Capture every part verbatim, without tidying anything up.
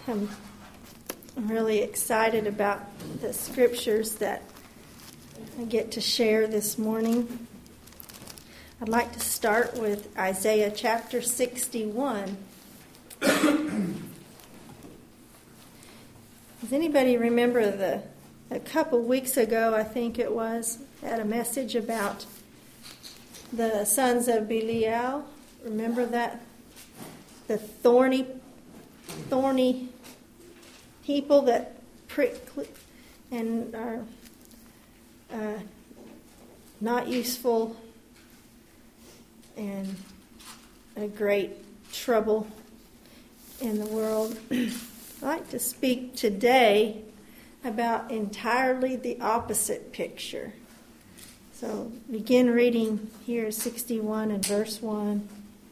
I'm really excited about the scriptures that I get to share this morning. I'd like to start with Isaiah chapter sixty-one. Does anybody remember the a couple weeks ago, I think it was, had a message about the sons of Belial? Remember that? The thorny, thorny people that prick and are uh, not useful and a great trouble in the world. I'd like to speak today about entirely the opposite picture. So begin reading here, sixty-one and verse one.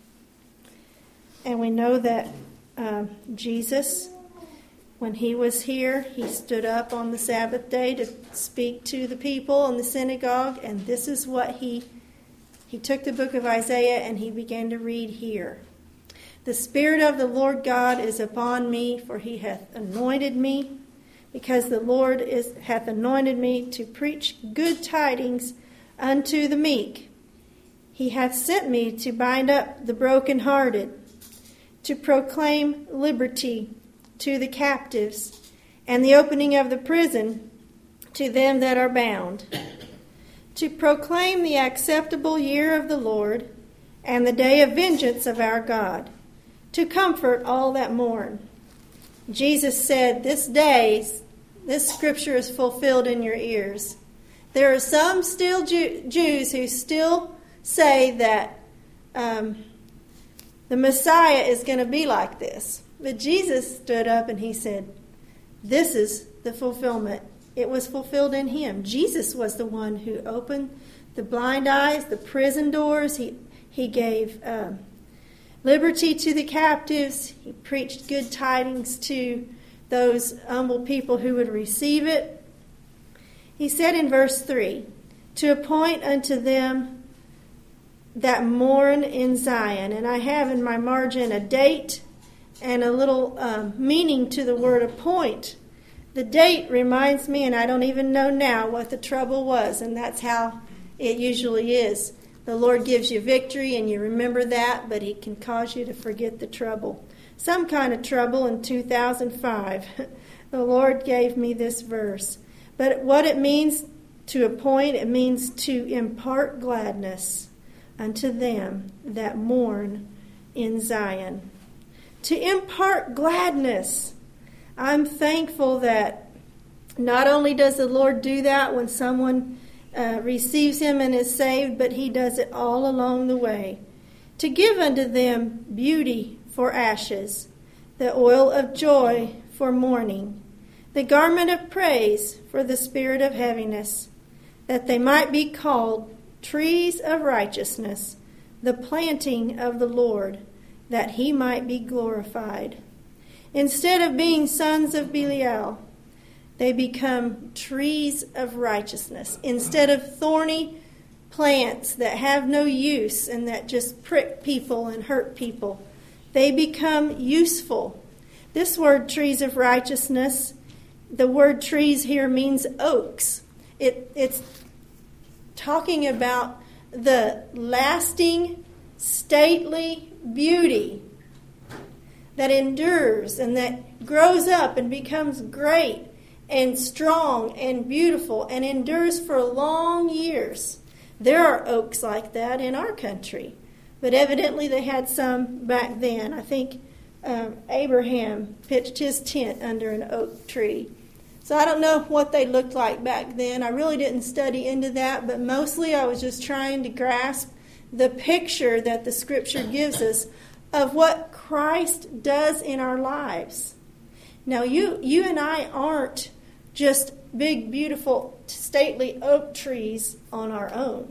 And we know that uh, Jesus, when he was here, he stood up on the Sabbath day to speak to the people in the synagogue, and this is what he, he took the book of Isaiah and he began to read here. The Spirit of the Lord God is upon me, for he hath anointed me, because the Lord is, hath anointed me to preach good tidings unto the meek. He hath sent me to bind up the brokenhearted, to proclaim liberty to the captives, and the opening of the prison to them that are bound, to proclaim the acceptable year of the Lord, and the day of vengeance of our God, to comfort all that mourn. Jesus said, this day, this scripture is fulfilled in your ears. There are some still Jew- Jews who still say that um, the Messiah is going to be like this. But Jesus stood up and he said, this is the fulfillment. It was fulfilled in him. Jesus was the one who opened the blind eyes, the prison doors. He, he gave um, liberty to the captives. He preached good tidings to those humble people who would receive it. He said in verse three, to appoint unto them that mourn in Zion. And I have in my margin a date and a little um, meaning to the word appoint. The date reminds me, and I don't even know now what the trouble was, and that's how it usually is. The Lord gives you victory and you remember that, but he can cause you to forget the trouble. Some kind of trouble in two thousand five. The Lord gave me this verse. But what it means to appoint, it means to impart gladness unto them that mourn in Zion. To impart gladness. I'm thankful that not only does the Lord do that when someone uh, receives him and is saved, but he does it all along the way. To give unto them beauty for ashes, the oil of joy for mourning, the garment of praise for the spirit of heaviness, that they might be called trees of righteousness, the planting of the Lord, that he might be glorified. Instead of being sons of Belial, they become trees of righteousness. Instead of thorny plants that have no use and that just prick people and hurt people, they become useful. This word, trees of righteousness, the word trees here means oaks. It, it's talking about the lasting, stately beauty that endures and that grows up and becomes great and strong and beautiful and endures for long years. There are oaks like that in our country, but evidently they had some back then. I think um, Abraham pitched his tent under an oak tree. So I don't know what they looked like back then. I really didn't study into that, but mostly I was just trying to grasp the picture that the Scripture gives us of what Christ does in our lives. Now, you you and I aren't just big, beautiful, stately oak trees on our own.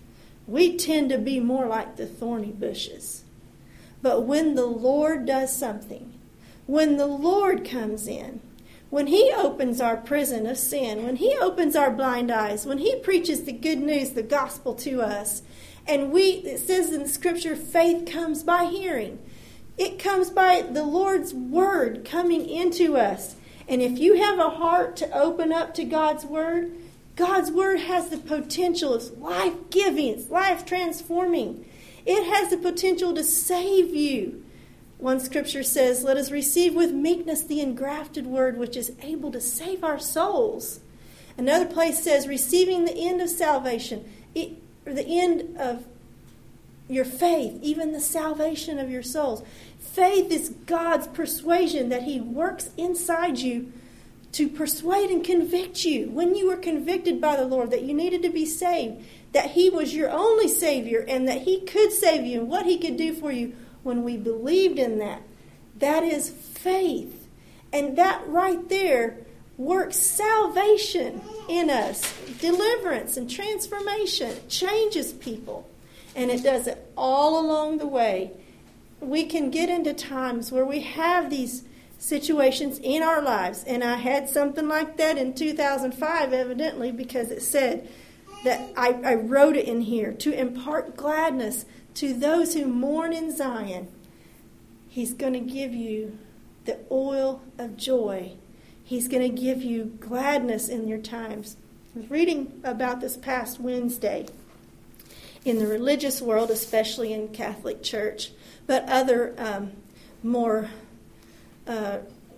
We tend to be more like the thorny bushes. But when the Lord does something, when the Lord comes in, when he opens our prison of sin, when he opens our blind eyes, when he preaches the good news, the gospel to us, and we, it says in the Scripture, faith comes by hearing. It comes by the Lord's Word coming into us. And if you have a heart to open up to God's Word, God's Word has the potential. It's life-giving. It's life-transforming. It has the potential to save you. One scripture says, let us receive with meekness the engrafted Word, which is able to save our souls. Another place says, receiving the end of salvation, it, or the end of your faith, even the salvation of your souls. Faith is God's persuasion that He works inside you to persuade and convict you. When you were convicted by the Lord that you needed to be saved, that He was your only Savior and that He could save you and what He could do for you, when we believed in that, that is faith. And that right there works salvation in us, deliverance and transformation. It changes people. And it does it all along the way. We can get into times where we have these situations in our lives. And I had something like that in two thousand five, evidently, because it said that I, I wrote it in here, to impart gladness to those who mourn in Zion. He's going to give you the oil of joy. He's going to give you gladness in your times. I was reading about this past Wednesday in the religious world, especially in Catholic Church, but other um, more uh,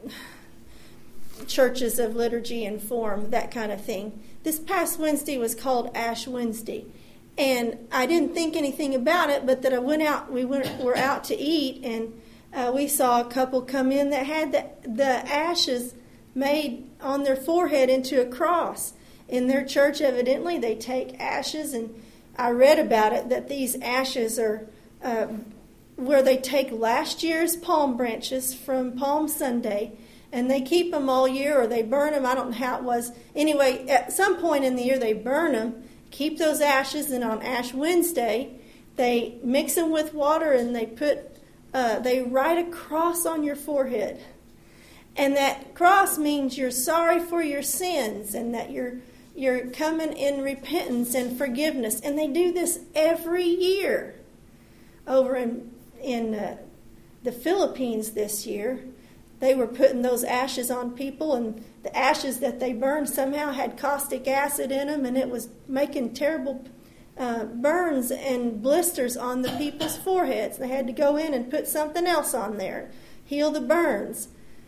churches of liturgy and form, that kind of thing. This past Wednesday was called Ash Wednesday. And I didn't think anything about it, but that I went out, we went, were out to eat, and uh, we saw a couple come in that had the, the ashes made on their forehead into a cross. In their church, evidently, they take ashes, and I read about it, that these ashes are uh, where they take last year's palm branches from Palm Sunday, and they keep them all year, or they burn them. I don't know how it was. Anyway, at some point in the year, they burn them, keep those ashes, and on Ash Wednesday, they mix them with water, and they put, uh, they write a cross on your forehead. And that cross means you're sorry for your sins, and that you're you're coming in repentance and forgiveness. And they do this every year. Over in in uh, the Philippines this year, they were putting those ashes on people, and the ashes that they burned somehow had caustic acid in them, and it was making terrible uh, burns and blisters on the people's foreheads. They had to go in and put something else on there, heal the burns.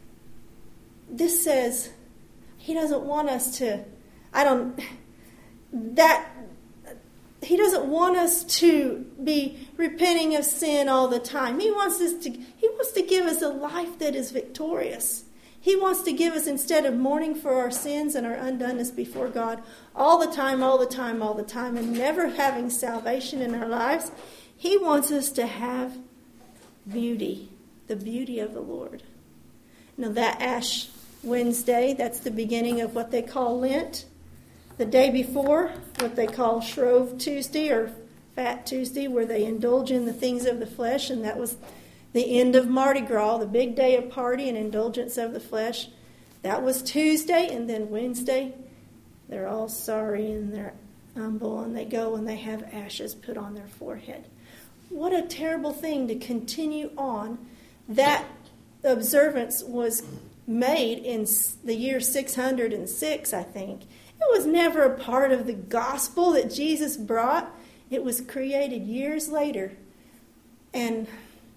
This says He doesn't want us to, I don't, that, He doesn't want us to be repenting of sin all the time. He wants us to, He wants to give us a life that is victorious. He wants to give us, instead of mourning for our sins and our undoneness before God all the time, all the time, all the time, and never having salvation in our lives, He wants us to have beauty, the beauty of the Lord. Now that Ash Wednesday, that's the beginning of what they call Lent. The day before, what they call Shrove Tuesday or Fat Tuesday, where they indulge in the things of the flesh, and that was the end of Mardi Gras, the big day of party and indulgence of the flesh. That was Tuesday, and then Wednesday, they're all sorry and they're humble, and they go and they have ashes put on their forehead. What a terrible thing to continue on. That observance was made in the year six hundred six, I think. It was never a part of the gospel that Jesus brought. It was created years later. And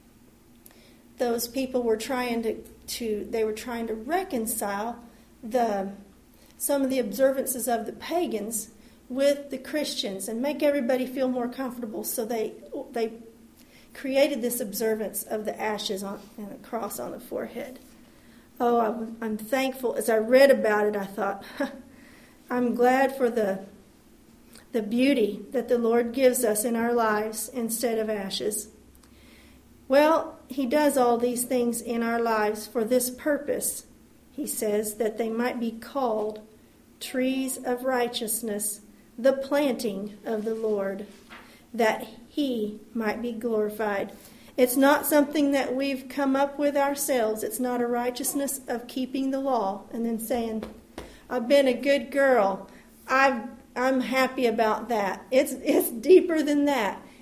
those people were trying to, to they were trying to reconcile the some of the observances of the pagans with the Christians and make everybody feel more comfortable. So they they created this observance of the ashes on and the cross on the forehead. Oh, I'm, I'm thankful. As I read about it, I thought, I'm glad for the the beauty that the Lord gives us in our lives instead of ashes. Well, He does all these things in our lives for this purpose. He says that they might be called trees of righteousness, the planting of the Lord, that He might be glorified. It's not something that we've come up with ourselves. It's not a righteousness of keeping the law and then saying, I've been a good girl. I've, I'm happy about that. It's, it's deeper than that.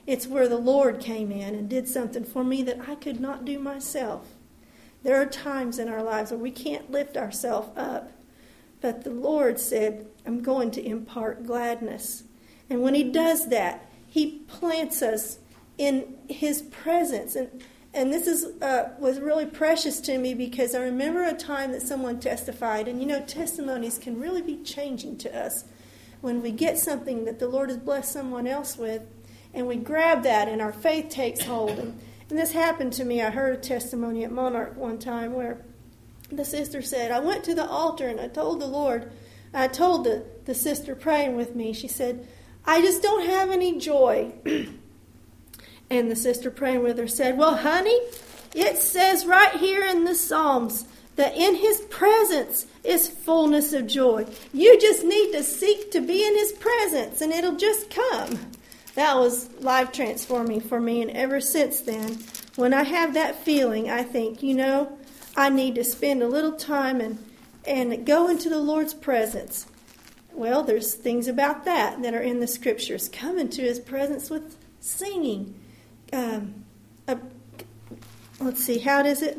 It's where the Lord came in and did something for me that I could not do myself. There are times in our lives where we can't lift ourselves up. But the Lord said, I'm going to impart gladness. And when he does that, he plants us in his presence. And and this is uh, was really precious to me because I remember a time that someone testified. And, you know, testimonies can really be changing to us when we get something that the Lord has blessed someone else with. And we grab that and our faith takes hold. And, and this happened to me. I heard a testimony at Monarch one time where the sister said, I went to the altar and I told the Lord, I told the, the sister praying with me, she said, I just don't have any joy. And the sister praying with her said, well, honey, it says right here in the Psalms that in his presence is fullness of joy. You just need to seek to be in his presence and it'll just come. That was life transforming for me. And ever since then, when I have that feeling, I think, you know, I need to spend a little time and, and go into the Lord's presence. Well, there's things about that that are in the Scriptures. Come into his presence with singing. Um, a, let's see, how does it?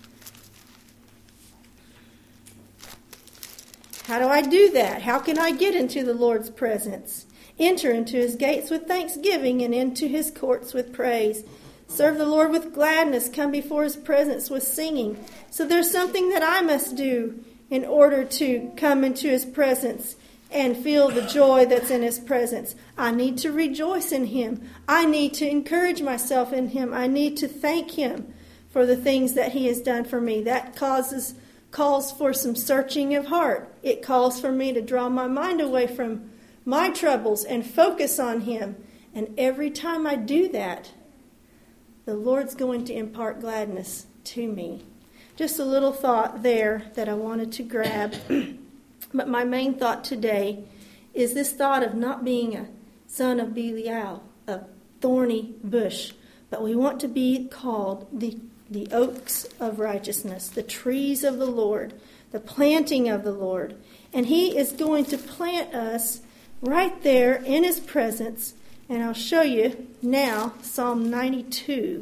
How do I do that? How can I get into the Lord's presence? Enter into his gates with thanksgiving and into his courts with praise. Serve the Lord with gladness. Come before his presence with singing. So there's something that I must do in order to come into his presence and feel the joy that's in his presence. I need to rejoice in him. I need to encourage myself in him. I need to thank him for the things that he has done for me. That causes calls for some searching of heart. It calls for me to draw my mind away from my troubles and focus on him. And every time I do that, the Lord's going to impart gladness to me. Just a little thought there that I wanted to grab. But my main thought today is this thought of not being a son of Belial, a thorny bush, but we want to be called the, the oaks of righteousness, the trees of the Lord, the planting of the Lord. And he is going to plant us right there in his presence. And I'll show you now Psalm ninety-two.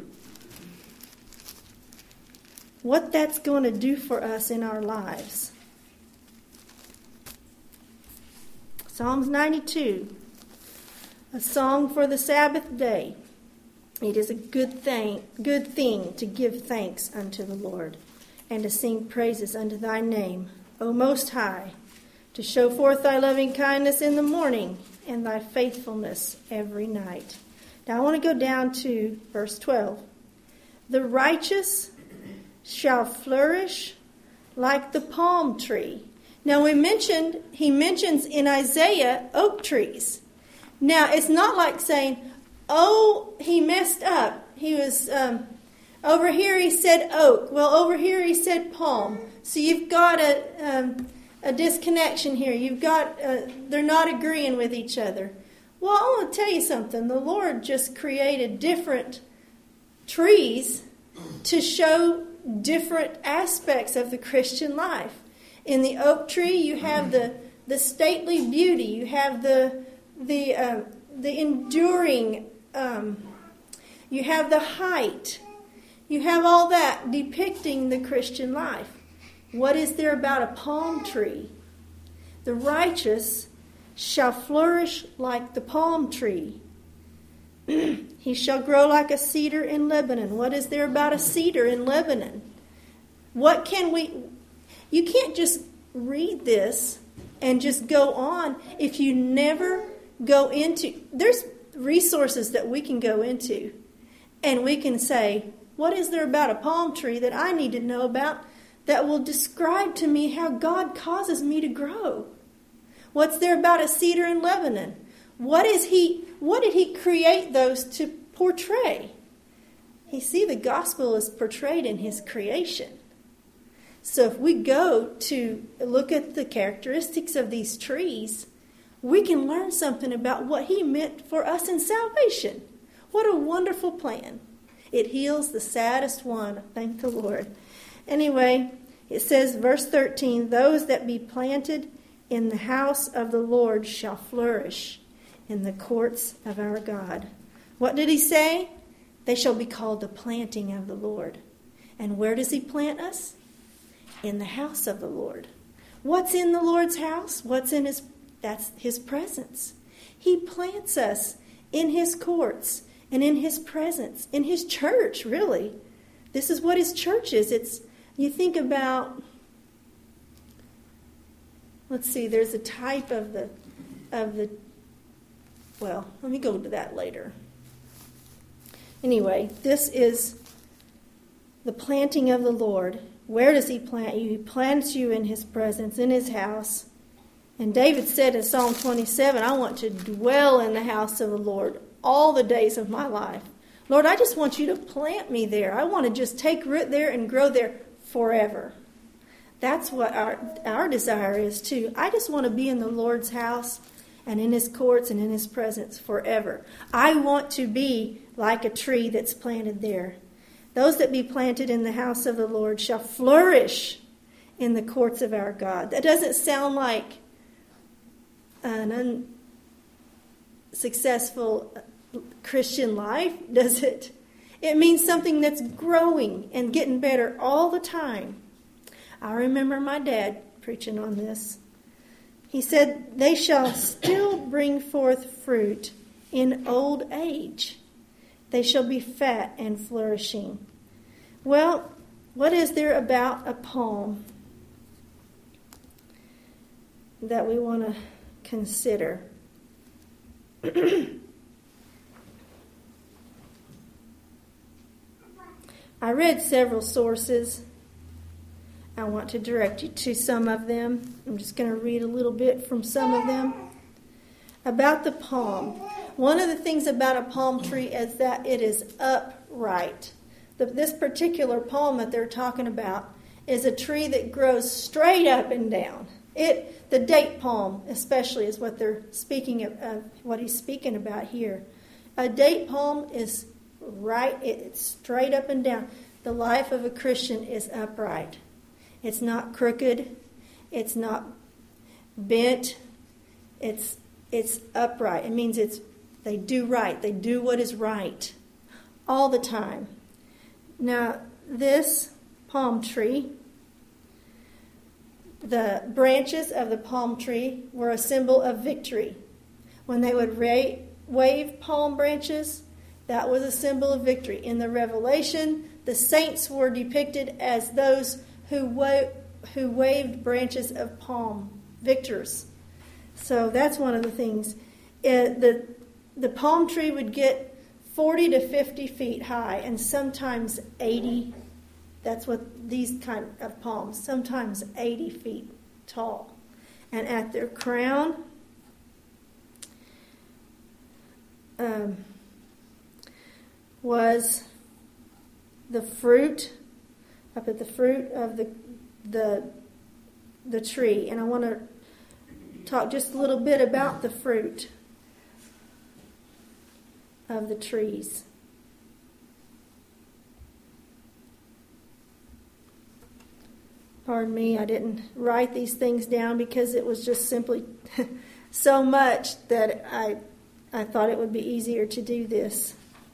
What that's going to do for us in our lives. Psalms ninety-two, a song for the Sabbath day. It is a good thing, good thing to give thanks unto the Lord, and to sing praises unto thy name, O Most High, to show forth thy loving kindness in the morning, and thy faithfulness every night. Now I want to go down to verse twelve. The righteous shall flourish like the palm tree. Now we mentioned, he mentions in Isaiah oak trees. Now it's not like saying, oh, he messed up. He was, um, over here he said oak. Well, over here he said palm. So you've got a, um, a disconnection here. You've got, uh, they're not agreeing with each other. Well, I want to tell you something. The Lord just created different trees to show different aspects of the Christian life. In the oak tree, you have the, the stately beauty. You have the the uh, the enduring. Um, you have the height. You have all that depicting the Christian life. What is there about a palm tree? The righteous shall flourish like the palm tree. He shall grow like a cedar in Lebanon. What is there about a cedar in Lebanon? What can we... You can't just read this and just go on if you never go into... There's resources that we can go into, and we can say, what is there about a palm tree that I need to know about that will describe to me how God causes me to grow? What's there about a cedar in Lebanon? What is he? What did he create those to portray? You see, the gospel is portrayed in his creation. So if we go to look at the characteristics of these trees, we can learn something about what he meant for us in salvation. What a wonderful plan. It heals the saddest one. Thank the Lord. Anyway, it says, verse thirteen, those that be planted in the house of the Lord shall flourish in the courts of our God. What did he say? They shall be called the planting of the Lord. And where does he plant us? In the house of the Lord. What's in the Lord's house? What's in his, that's his presence. He plants us in his courts and in his presence, in his church, really. This is what his church is. It's, you think about, let's see, there's a type of the, of the, well, let me go to that later. Anyway, this is the planting of the Lord. Where does he plant you? He plants you in his presence, in his house. And David said in Psalm twenty-seven, I want to dwell in the house of the Lord all the days of my life. Lord, I just want you to plant me there. I want to just take root there and grow there forever. That's what our, our desire is too. I just want to be in the Lord's house and in his courts and in his presence forever. I want to be like a tree that's planted there. Those that be planted in the house of the Lord shall flourish in the courts of our God. That doesn't sound like an unsuccessful Christian life, does it? It means something that's growing and getting better all the time. I remember my dad preaching on this. He said, they shall still bring forth fruit in old age. They shall be fat and flourishing. Well, what is there about a palm that we want to consider? I read several sources. I want to direct you to some of them. I'm just going to read a little bit from some of them. About the palm. One of the things about a palm tree is that it is upright. The, this particular palm that they're talking about is a tree that grows straight up and down. It, the date palm especially is what they're speaking of, uh, what he's speaking about here. A date palm is right, it's straight up and down. The life of a Christian is upright. It's not crooked. It's not bent. It's it's upright. It means it's they do right. They do what is right all the time. Now, this palm tree, the branches of the palm tree were a symbol of victory. When they would ra- wave palm branches, that was a symbol of victory. In the Revelation, the saints were depicted as those who wa- who waved branches of palm, victors. So that's one of the things. It, the the palm tree would get forty to fifty feet high, and sometimes eighty. That's what these kind of palms, sometimes eighty feet tall. And at their crown, um, was the fruit, up at the fruit of the the the tree. And I want to talk just a little bit about the fruit of the trees. Pardon me, I didn't write these things down because it was just simply so much that I I thought it would be easier to do this.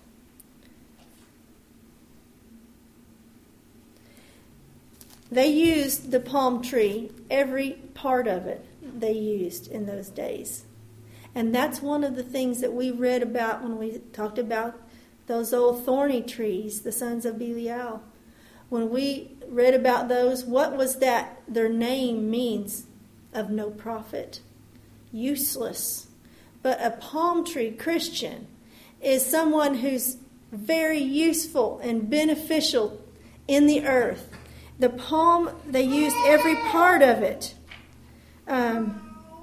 They used the palm tree, every part of it they used in those days. And that's one of the things that we read about when we talked about those old thorny trees, the sons of Belial. When we read about those, what was that their name means? Of no profit. Useless. But a palm tree Christian is someone who's very useful and beneficial in the earth. The palm, they used every part of it. Um,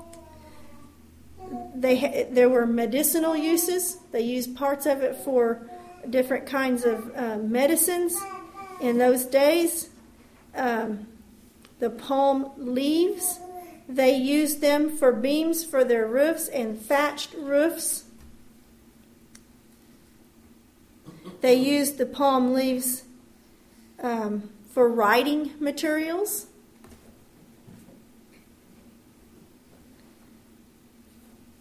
they there were medicinal uses. They used parts of it for different kinds of uh, medicines in those days. Um, the palm leaves, they used them for beams for their roofs and thatched roofs. They used the palm leaves um, for writing materials.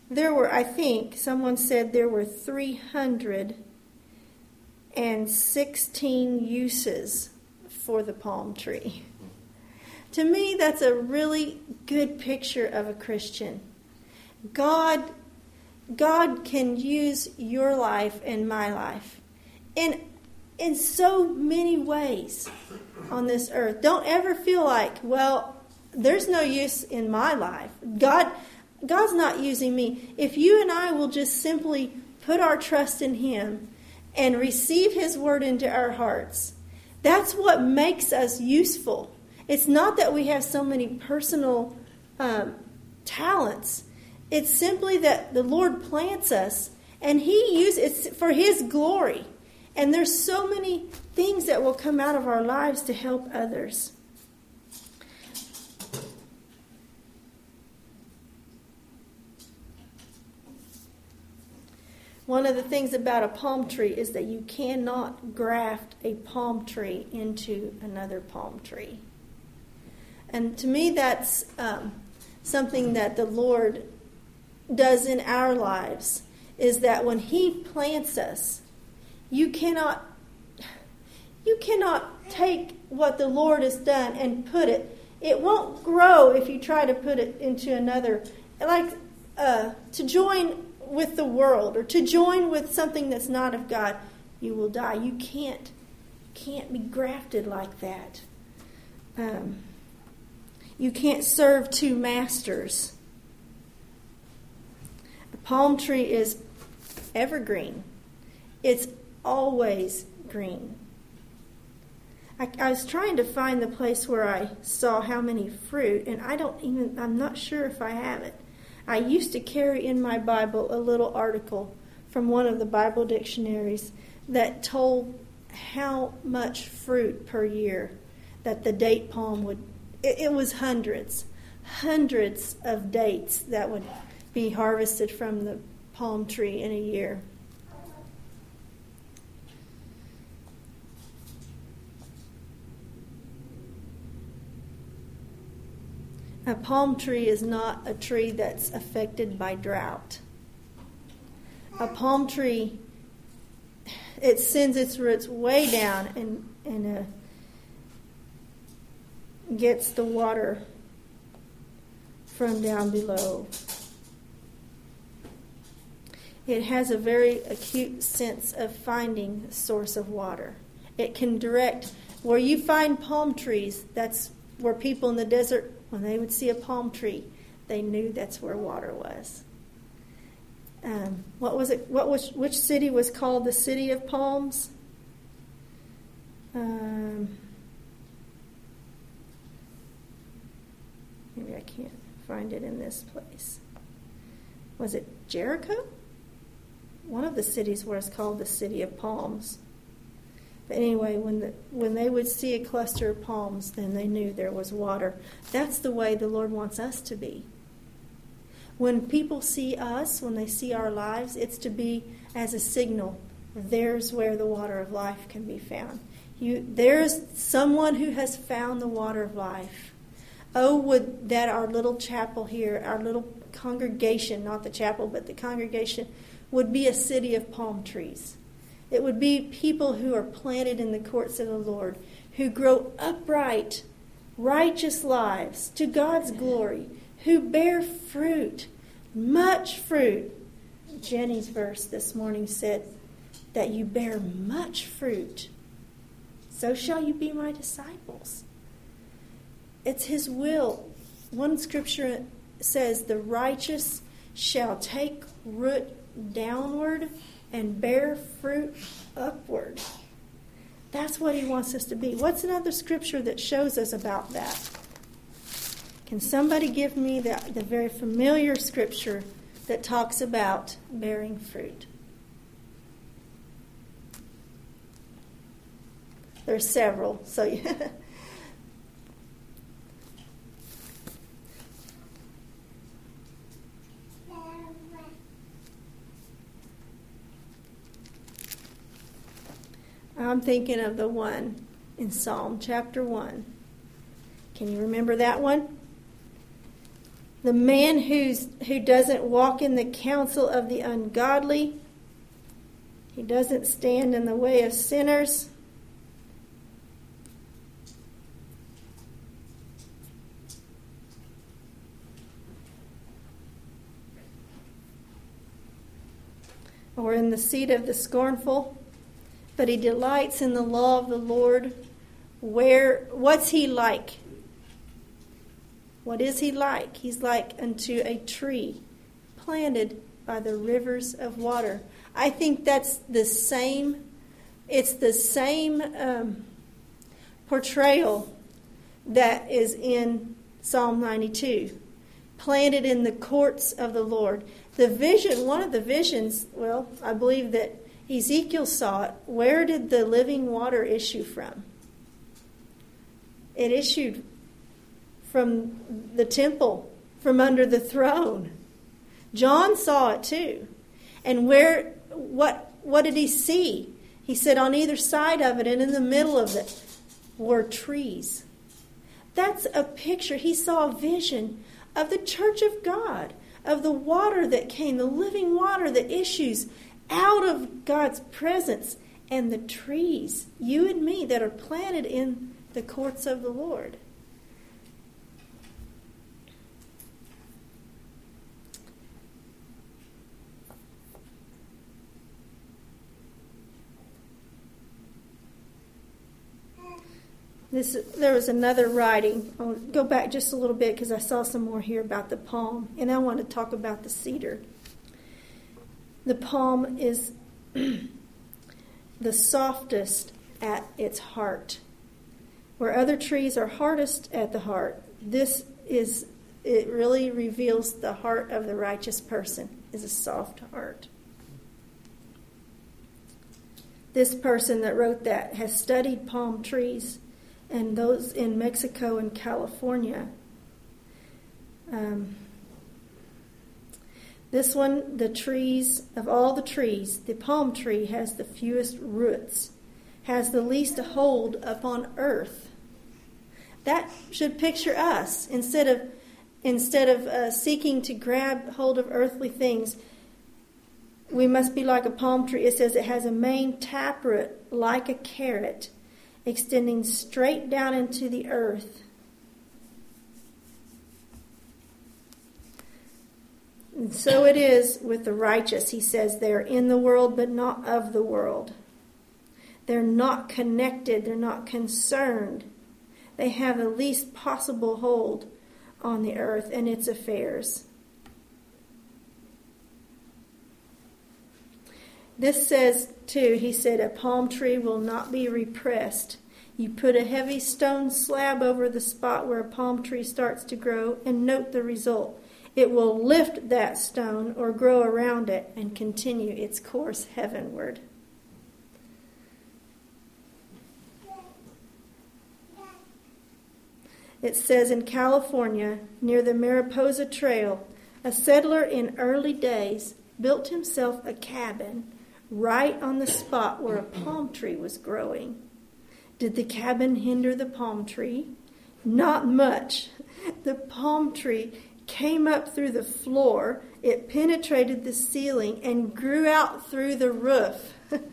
there were, I think, someone said there were three hundred sixteen uses for the palm tree. To me, that's a really good picture of a Christian. God, God can use your life and my life in, in so many ways on this earth. Don't ever feel like, well, there's no use in my life. God, God's not using me. If you and I will just simply put our trust in Him and receive His word into our hearts, that's what makes us useful. It's not that we have so many personal um, talents. It's simply that the Lord plants us, and He uses it for His glory. And there's so many things that will come out of our lives to help others. One of the things about a palm tree is that you cannot graft a palm tree into another palm tree. And to me, that's um, something that the Lord does in our lives, is that when He plants us, you cannot, you cannot take what the Lord has done and put it. It won't grow if you try to put it into another. Like uh, to join with the world or to join with something that's not of God, you will die. You can't, can't be grafted like that. Um, you can't serve two masters. The palm tree is evergreen. It's always green. I, I was trying to find the place where I saw how many fruit, and I don't even, I'm not sure if I have it. I used to carry in my Bible a little article from one of the Bible dictionaries that told how much fruit per year that the date palm would, it, it was hundreds, hundreds of dates that would be harvested from the palm tree in a year. A palm tree is not a tree that's affected by drought. A palm tree, it sends its roots way down and, and uh, gets the water from down below. It has a very acute sense of finding a source of water. It can direct where you find palm trees. That's where people in the desert, when they would see a palm tree, they knew that's where water was. Um, what was it? What was which city was called the City of Palms? Um, maybe I can't find it in this place. Was it Jericho? One of the cities was called the City of Palms. But anyway, when the, when they would see a cluster of palms, then they knew there was water. That's the way the Lord wants us to be. When people see us, when they see our lives, it's to be as a signal. There's where the water of life can be found. You, there's someone who has found the water of life. Oh, would that our little chapel here, our little congregation, not the chapel, but the congregation, would be a city of palm trees. It would be people who are planted in the courts of the Lord, who grow upright, righteous lives to God's glory, who bear fruit, much fruit. Jenny's verse this morning said that you bear much fruit. So shall you be my disciples. It's His will. One scripture says, the righteous shall take root downward and bear fruit upward. That's what He wants us to be. What's another scripture that shows us about that? Can somebody give me the, the very familiar scripture that talks about bearing fruit? There's several, so yeah. I'm thinking of the one in Psalm chapter one. Can you remember that one? The man who's who doesn't walk in the counsel of the ungodly. He doesn't stand in the way of sinners. Or in the seat of the scornful, but he delights in the law of the Lord. Where, what's he like? What is he like? He's like unto a tree planted by the rivers of water. I think that's the same, it's the same um, portrayal that is in Psalm ninety-two. Planted in the courts of the Lord. The vision, one of the visions, well, I believe that Ezekiel saw it. Where did the living water issue from? It issued from the temple, from under the throne. John saw it too. And where, what, what did he see? He said on either side of it and in the middle of it were trees. That's a picture. He saw a vision of the church of God, of the water that came, the living water that issues out of God's presence, and the trees, you and me, that are planted in the courts of the Lord. This, there was another writing. I'll go back just a little bit because I saw some more here about the palm. And I want to talk about the cedar. The palm is the softest at its heart. Where other trees are hardest at the heart, this is, it really reveals the heart of the righteous person, is a soft heart. This person that wrote that has studied palm trees, and those in Mexico and California. Um, this one, the trees, of all the trees, the palm tree has the fewest roots, has the least hold upon earth. That should picture us. Instead of, instead of uh, seeking to grab hold of earthly things, we must be like a palm tree. It says it has a main taproot like a carrot, extending straight down into the earth. And so it is with the righteous. He says they're in the world but not of the world. They're not connected. They're not concerned. They have the least possible hold on the earth and its affairs. This says, too, he said, a palm tree will not be repressed. You put a heavy stone slab over the spot where a palm tree starts to grow, and note the result. It will lift that stone or grow around it and continue its course heavenward. It says in California, near the Mariposa Trail, a settler in early days built himself a cabin right on the spot where a palm tree was growing. Did the cabin hinder the palm tree? Not much. The palm tree came up through the floor, it penetrated the ceiling, and grew out through the roof.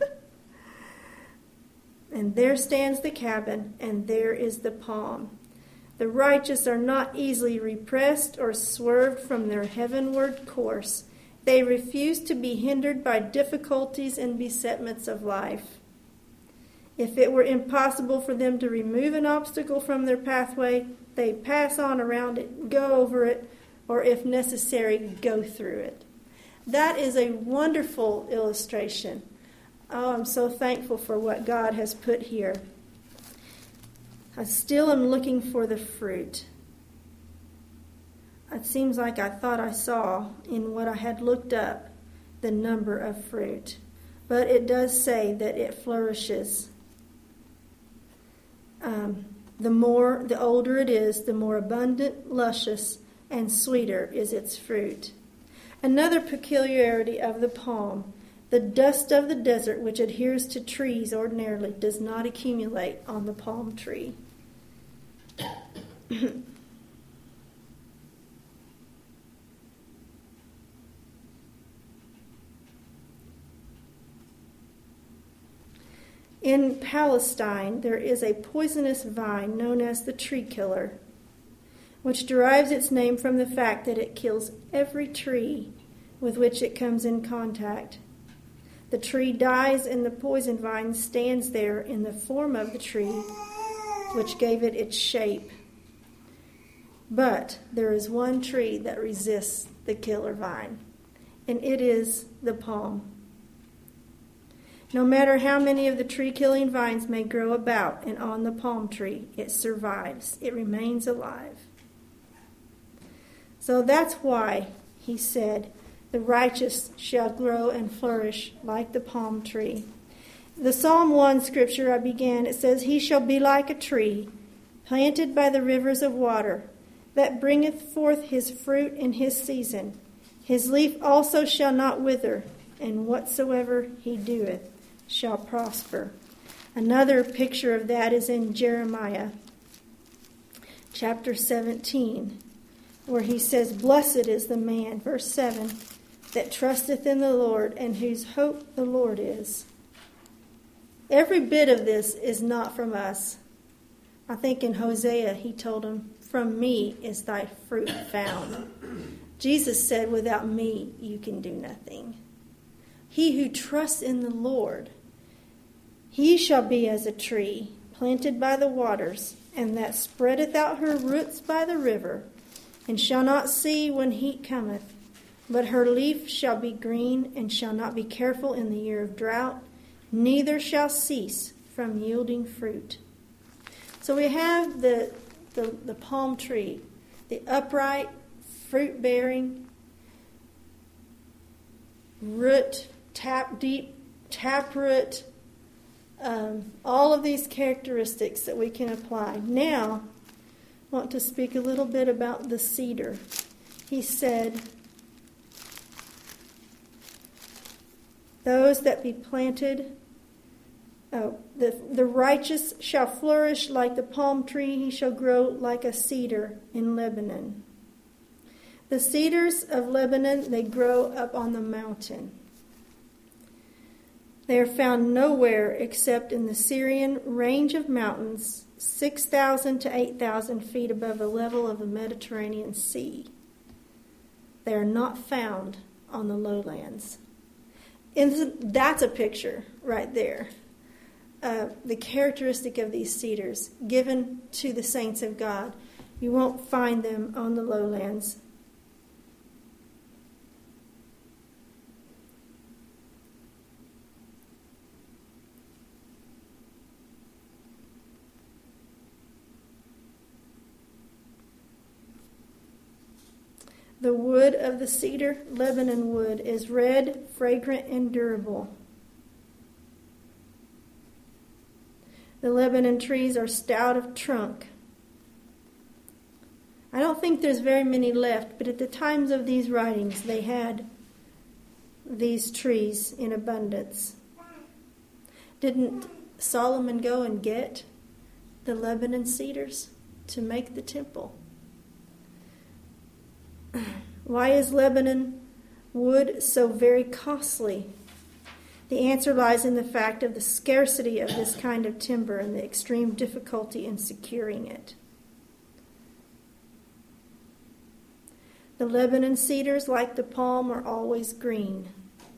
And there stands the cabin, and there is the palm. The righteous are not easily repressed or swerved from their heavenward course. They refuse to be hindered by difficulties and besetments of life. If it were impossible for them to remove an obstacle from their pathway, they pass on around it, go over it, or if necessary, go through it. That is a wonderful illustration. Oh, I'm so thankful for what God has put here. I still am looking for the fruit. It seems like I thought I saw in what I had looked up the number of fruit. But it does say that it flourishes. Um, the more, the older it is, the more abundant, luscious, and sweeter is its fruit. Another peculiarity of the palm, the dust of the desert, which adheres to trees ordinarily, does not accumulate on the palm tree. In Palestine, there is a poisonous vine known as the tree killer, which derives its name from the fact that it kills every tree with which it comes in contact. The tree dies and the poison vine stands there in the form of the tree, which gave it its shape. But there is one tree that resists the killer vine, and it is the palm. No matter how many of the tree-killing vines may grow about and on the palm tree, it survives. It remains alive. So that's why he said, the righteous shall grow and flourish like the palm tree. The Psalm one scripture I began, it says, he shall be like a tree planted by the rivers of water, that bringeth forth his fruit in his season. His leaf also shall not wither, and whatsoever he doeth shall prosper. Another picture of that is in Jeremiah chapter seventeen, where he says, blessed is the man, verse seven, that trusteth in the Lord, and whose hope the Lord is. Every bit of this is not from us. I think in Hosea he told him, from me is thy fruit found. Jesus said, without me you can do nothing. He who trusts in the Lord, he shall be as a tree planted by the waters, and that spreadeth out her roots by the river, and shall not see when heat cometh, but her leaf shall be green, and shall not be careful in the year of drought, neither shall cease from yielding fruit. So we have the, the, the palm tree, the upright, fruit-bearing, root, tap deep, taproot, um, all of these characteristics that we can apply. Now, I want to speak a little bit about the cedar. He said, those that be planted, oh, the, the righteous shall flourish like the palm tree, he shall grow like a cedar in Lebanon. The cedars of Lebanon, they grow up on the mountain. They are found nowhere except in the Syrian range of mountains, six thousand to eight thousand feet above the level of the Mediterranean Sea. They are not found on the lowlands. And that's a picture right there. Uh, the characteristic of these cedars given to the saints of God. You won't find them on the lowlands. The wood of the cedar, Lebanon wood, is red, fragrant, and durable. The Lebanon trees are stout of trunk. I don't think there's very many left, but at the times of these writings, they had these trees in abundance. Didn't Solomon go and get the Lebanon cedars to make the temple? Why is Lebanon wood so very costly? The answer lies in the fact of the scarcity of this kind of timber and the extreme difficulty in securing it. The Lebanon cedars, like the palm, are always green.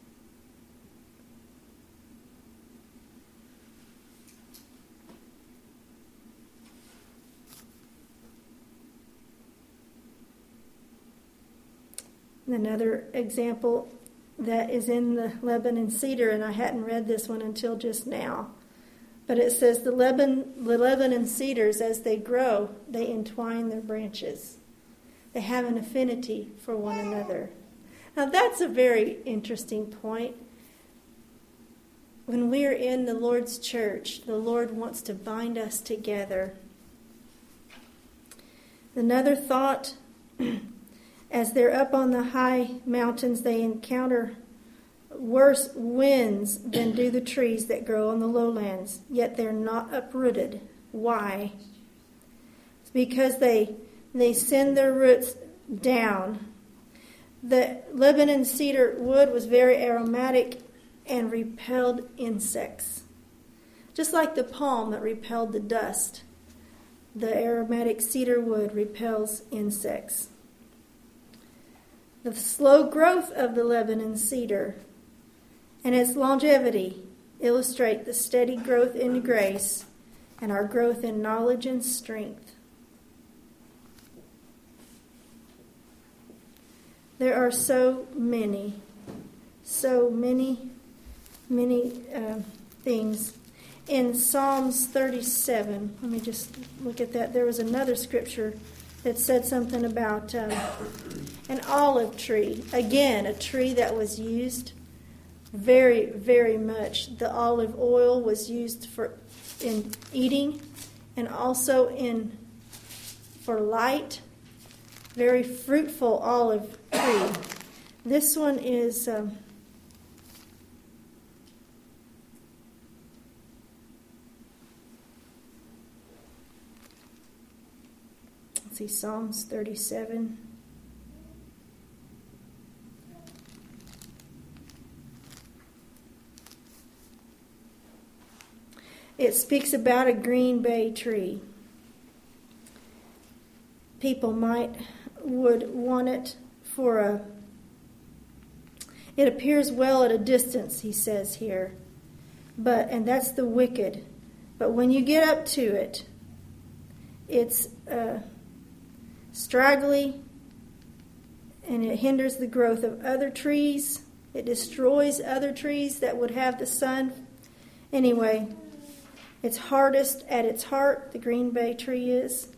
Another example that is in the Lebanon cedar, and I hadn't read this one until just now, but it says the Lebanon, the Lebanon cedars, as they grow, they entwine their branches. They have an affinity for one another. Now that's a very interesting point. When we are in the Lord's church, the Lord wants to bind us together. Another thought, as they're up on the high mountains, they encounter worse winds than do the trees that grow on the lowlands, yet they're not uprooted. Why? It's because they they send their roots down. The Lebanon cedar wood was very aromatic and repelled insects. Just like the palm that repelled the dust, the aromatic cedar wood repels insects. The slow growth of the Lebanon cedar and its longevity illustrate the steady growth in grace and our growth in knowledge and strength. There are so many, so many, many uh, things. In Psalms thirty-seven, let me just look at that. There was another scripture that said something about um, an olive tree. Again, a tree that was used very, very much. The olive oil was used for in eating and also in for light. Very fruitful olive tree. This one is um, let's see, Psalms thirty-seven. It speaks about a green bay tree. People might would want it for a, it appears well at a distance, he says here. But, and that's the wicked. But when you get up to it, it's uh, straggly, and it hinders the growth of other trees. It destroys other trees that would have the sun. Anyway, it's hardest at its heart, the green bay tree is.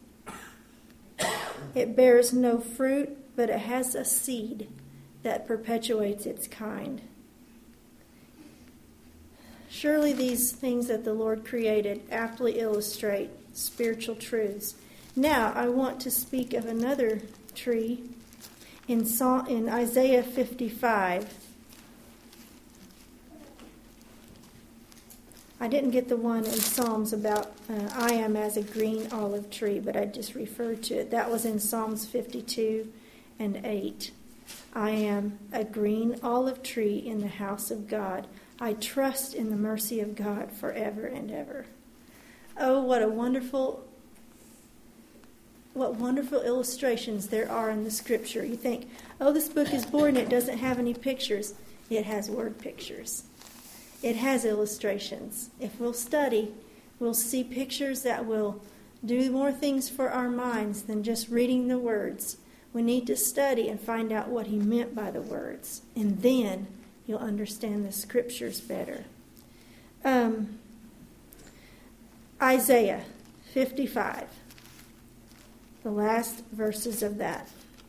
It bears no fruit, but it has a seed that perpetuates its kind. Surely these things that the Lord created aptly illustrate spiritual truths. Now, I want to speak of another tree in, Psalm, in Isaiah fifty-five. I didn't get the one in Psalms about uh, I am as a green olive tree, but I just referred to it. That was in Psalms fifty-two and eight. I am a green olive tree in the house of God. I trust in the mercy of God forever and ever. Oh, what a wonderful, what wonderful illustrations there are in the Scripture. You think, oh, this book is boring. It doesn't have any pictures. It has word pictures. It has illustrations. If we'll study, we'll see pictures that will do more things for our minds than just reading the words. We need to study and find out what he meant by the words. And then you'll understand the Scriptures better. Um, Isaiah fifty-five. The last verses of that.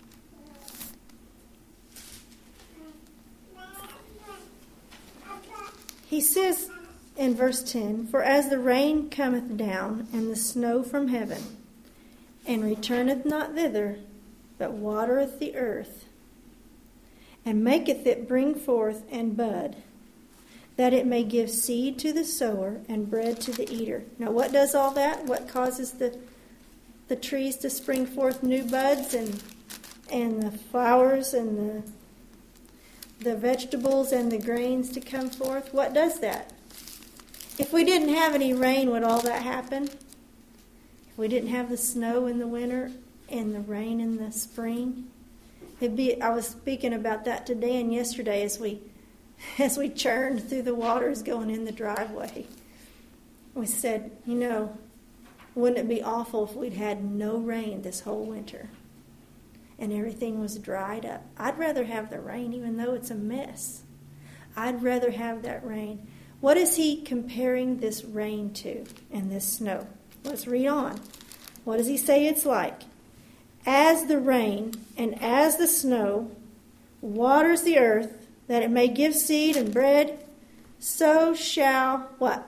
He says in verse ten, For as the rain cometh down, and the snow from heaven, and returneth not thither, but watereth the earth, and maketh it bring forth and bud, that it may give seed to the sower and bread to the eater. Now what does all that? What causes the the trees to spring forth new buds and and the flowers and the the vegetables and the grains to come forth? What does that? If we didn't have any rain, would all that happen? If we didn't have the snow in the winter and the rain in the spring, it'd be. I was speaking about that today and yesterday as we as we churned through the waters going in the driveway. We said, you know, wouldn't it be awful if we'd had no rain this whole winter? And everything was dried up. I'd rather have the rain, even though it's a mess. I'd rather have that rain. What is he comparing this rain to and this snow? Let's read on. What does he say it's like? As the rain and as the snow waters the earth, that it may give seed and bread, so shall what?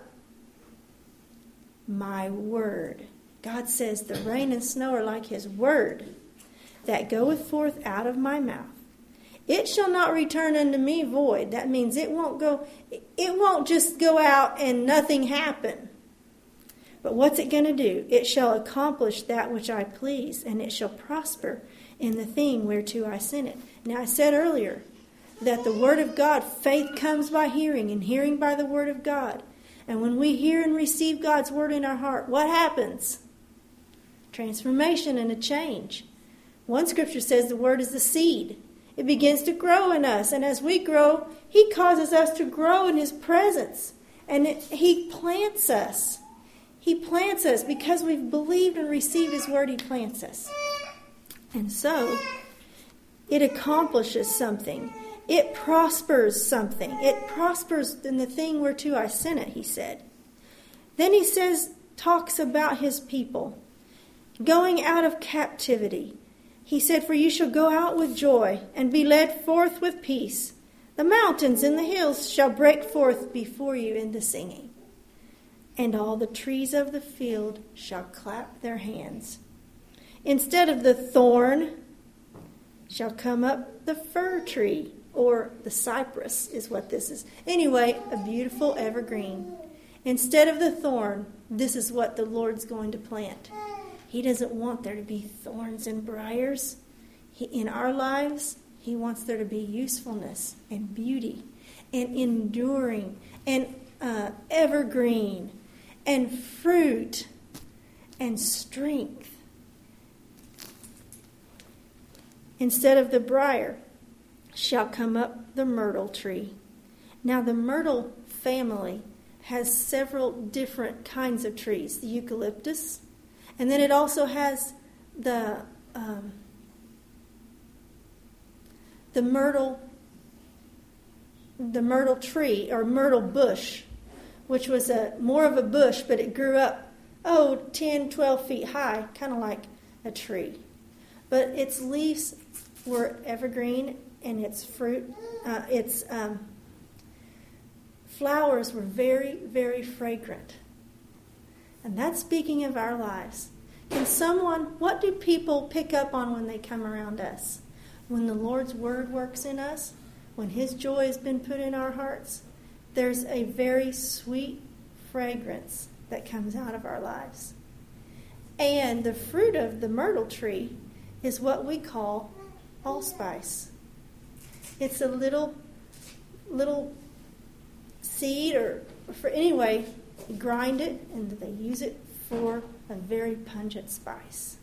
My word. God says the rain and snow are like his word, that goeth forth out of my mouth. It shall not return unto me void. That means it won't go, it won't just go out and nothing happen. But what's it going to do? It shall accomplish that which I please, and it shall prosper in the thing whereto I sent it. Now I said earlier that the word of God, faith comes by hearing, and hearing by the word of God. And when we hear and receive God's word in our heart, what happens? Transformation and a change. One scripture says the word is the seed. It begins to grow in us. And as we grow, he causes us to grow in his presence. And it, he plants us. He plants us because we've believed and received his word. He plants us. And so, it accomplishes something. It prospers something. It prospers in the thing whereto I sent it, he said. Then he says, talks about his people going out of captivity. He said, for you shall go out with joy and be led forth with peace. The mountains and the hills shall break forth before you into singing. And all the trees of the field shall clap their hands. Instead of the thorn shall come up the fir tree, or the cypress is what this is. Anyway, a beautiful evergreen. Instead of the thorn, this is what the Lord's going to plant. He doesn't want there to be thorns and briars. He, in our lives, he wants there to be usefulness and beauty and enduring and uh, evergreen and fruit and strength. Instead of the briar shall come up the myrtle tree. Now the myrtle family has several different kinds of trees. The eucalyptus, and then it also has the um, the myrtle the myrtle tree or myrtle bush, which was a more of a bush, but it grew up oh ten, twelve feet high, kind of like a tree. But its leaves were evergreen, and its fruit, uh, its um, flowers were very, very fragrant. And that's speaking of our lives. Can someone, what do people pick up on when they come around us? When the Lord's word works in us, when his joy has been put in our hearts, there's a very sweet fragrance that comes out of our lives. And the fruit of the myrtle tree is what we call allspice. It's a little little seed, or for anyway, you grind it and they use it for a very pungent spice.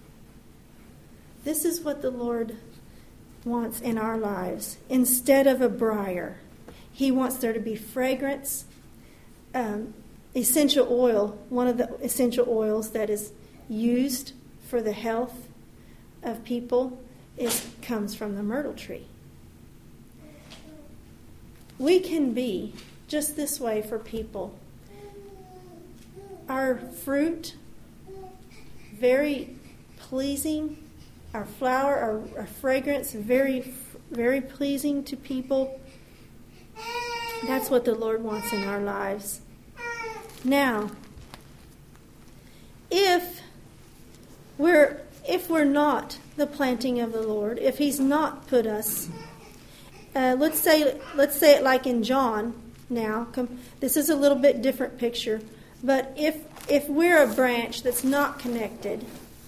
This is what the Lord wants in our lives. Instead of a briar, he wants there to be fragrance. Um, essential oil, one of the essential oils that is used for the health of people, is comes from the myrtle tree. We can be just this way for people. Our fruit, very pleasing. Our flower, our, our fragrance, very, very pleasing to people. That's what the Lord wants in our lives. Now, if we're if we're not the planting of the Lord, if He's not put us, uh, let's say let's say it like in John. Now, come, this is a little bit different picture, but if if we're a branch that's not connected,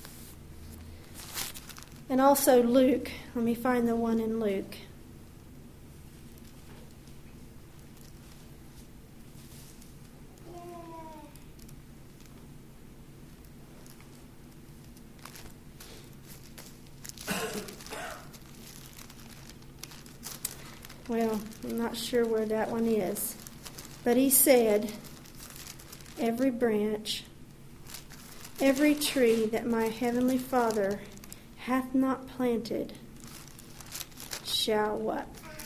and also Luke, let me find the one in Luke. Well, I'm not sure where that one is. But he said, every branch, every tree that my heavenly Father hath not planted shall what?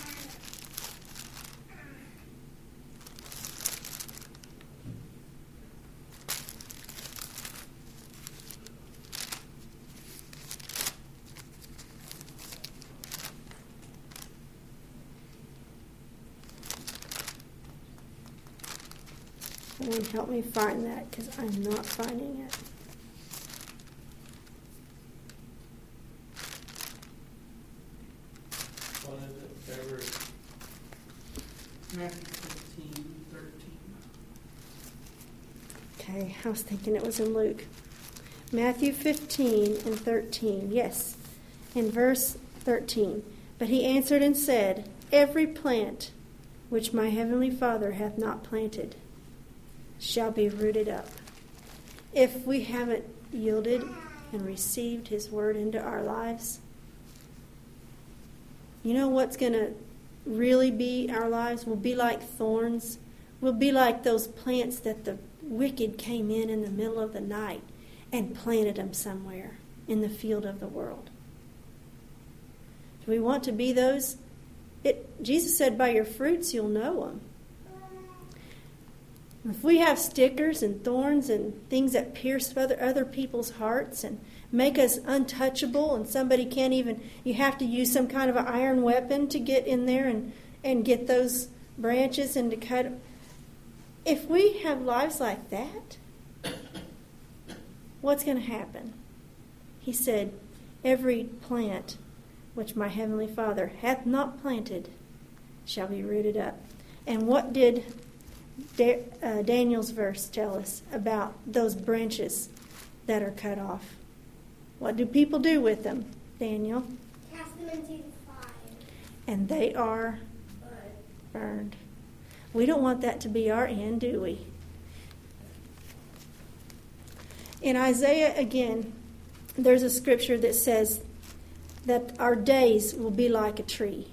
Someone help me find that, because I'm not finding it. What is it? Ever Matthew fifteen, thirteen. Okay, I was thinking it was in Luke. Matthew fifteen and thirteen. Yes, in verse thirteen. But he answered and said, every plant which my heavenly Father hath not planted shall be rooted up. If we haven't yielded and received his word into our lives, you know what's going to really be our lives? We'll be like thorns. We'll be like those plants that the wicked came in in the middle of the night and planted them somewhere in the field of the world. Do we want to be those? It, Jesus said, by your fruits you'll know them. If we have stickers and thorns and things that pierce other, other people's hearts and make us untouchable, and somebody can't even, you have to use some kind of an iron weapon to get in there and, and get those branches and to cut. If we have lives like that, what's going to happen? He said, every plant which my heavenly Father hath not planted shall be rooted up. And what did Da- uh, Daniel's verse tell us about those branches that are cut off? What do people do with them, Daniel? Cast them into the fire. And they are burned. We don't want that to be our end, do we? In Isaiah, again, there's a scripture that says that our days will be like a tree.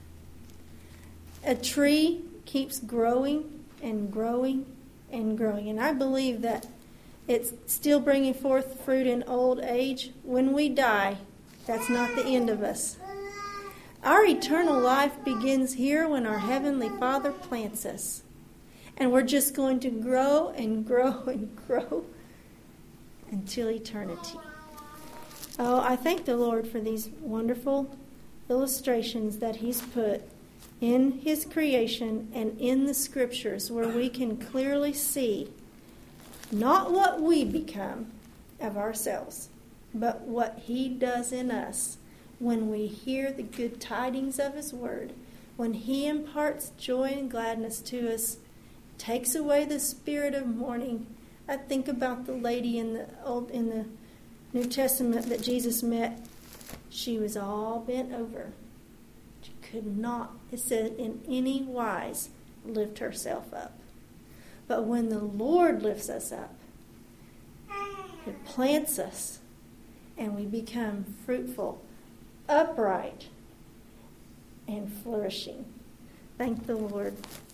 A tree keeps growing and growing and growing. And I believe that it's still bringing forth fruit in old age. When we die, that's not the end of us. Our eternal life begins here when our Heavenly Father plants us. And we're just going to grow and grow and grow until eternity. Oh, I thank the Lord for these wonderful illustrations that He's put in His creation and in the Scriptures, where we can clearly see not what we become of ourselves, but what He does in us when we hear the good tidings of His Word, when He imparts joy and gladness to us, takes away the spirit of mourning. I think about the lady in the old in the New Testament that Jesus met. She was all bent over. She could not, it said, in any wise lift herself up. But when the Lord lifts us up, it plants us, and we become fruitful, upright, and flourishing. Thank the Lord.